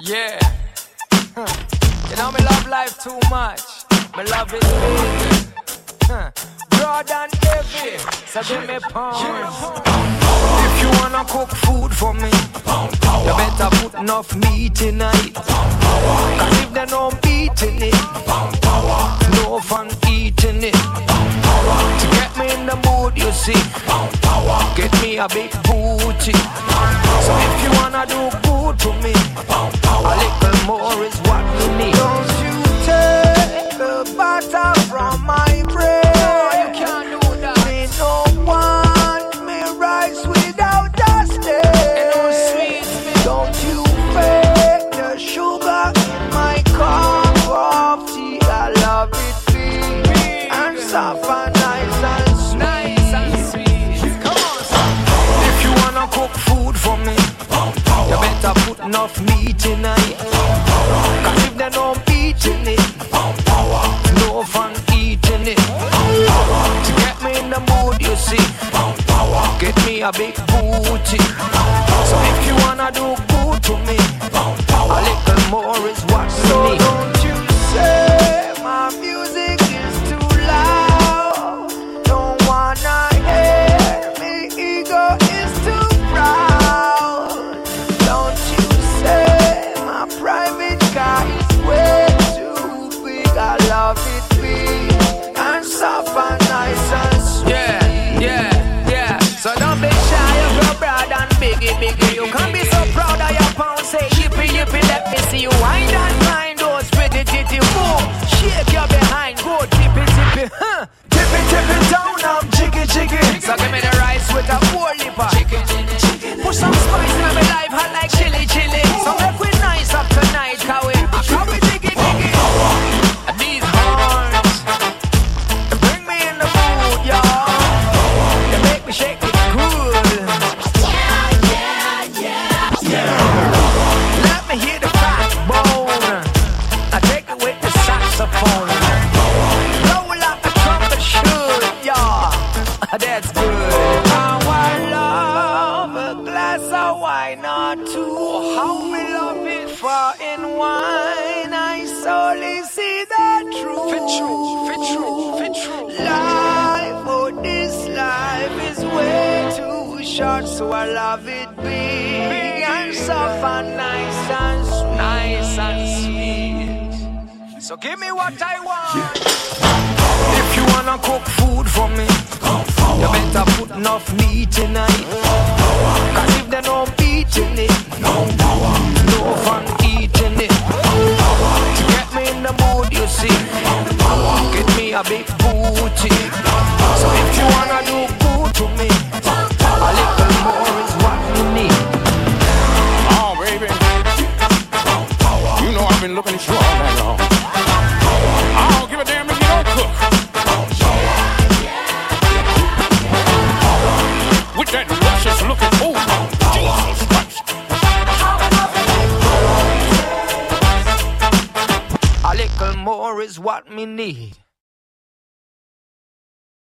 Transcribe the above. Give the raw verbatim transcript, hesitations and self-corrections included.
Yeah. Huh. You know me love life too much. Me love it big. Huh. Broad and heavy. So give me pounds. If you wanna cook food for me, you better put enough meat in it. Cause if they no meat in it, no fun eating it. To get me in the mood, you see, get me a big booty. So if you wanna do good to me, a little more is what you need. Don't you take the butter from my bread. No, you can't do that. Me no want me rice without dusting. No sweet me. Don't you fake the sugar in my cup of tea. I love it sweet and soft and nice and sweet. Nice and sweet. Come on, son. If you wanna cook food for me, you better put enough meat in it. Cause if they no meat in it, no fun eating it. To get me in the mood, you see, get me a big booty. So if you wanna do good to me, a little more is what you need. So don't you say my music is too loud. Don't wanna hear me, ego is too proud. Don't you say my private car is way too big. I love it big and soft and nice and sweet. Yeah, yeah, yeah. So don't be shy of your broad and biggie, biggie. You can be so proud of your pound. Say yippee, yippee, let me see you wind and grind those pretty titty. Move, shake your behind, go tippy, tippy, huh? Tippy, tippy down, I'm jiggy, jiggy. So give me the rice with a four lipper. Chicken, chicken. Put some spice in my life, hot like chili, chili. So make we nice up tonight, cause we, cause we jiggy, jiggy. And these horns, they bring me in the mood, y'all. They make me shake it good. Yeah, yeah, yeah, yeah. Let me hear the backbone. I take it with the saxophone. Blow like a trumpet should, y'all. That's good. I love a glass of wine or two. Oh, how we love it. For in wine I solely see the truth. Fit true, fit true, fit true. Life, oh this life is way too short. So I love it big, big and soft and nice and sweet. Nice and sweet. So give me what I want. If you wanna cook food for me, you better put enough meat in it. Cause if they no meat in it, no fun eating it. To get me in the mood, you see, get me a big booty. So if you wanna do good to me, a little more is what you need. Oh baby, you know I've been looking at you all night long. I don't give a damn if you don't cook. With that luscious looking food, Jesus Christ. A little more is what me need.